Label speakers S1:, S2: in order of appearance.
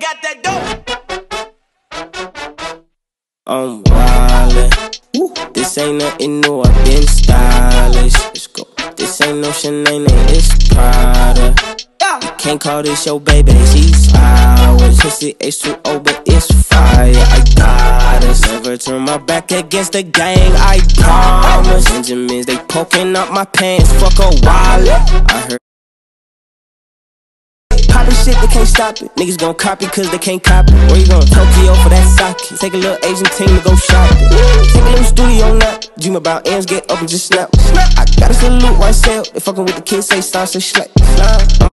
S1: got that dope.
S2: I'm wildin'. This ain't nothing new, I've been stylish. Let's go. This ain't no Chanel, it's Prada. You can't call this your baby, she's ours. Pussy H2O, but it's fire. I got us. Never turn my back against the gang, I promise. Benjamins, they poking up my pants, fuck a wallet. I heard poppin' shit, they can't stop it. Niggas gon' copy cause they can't copy. Where you going? Tokyo for that sake. Take a little Asian team to go shopping. Take a little studio nap. Dream about ends, get up and just snap. I gotta salute myself. They fuckin' with the kids, say start, say schlack.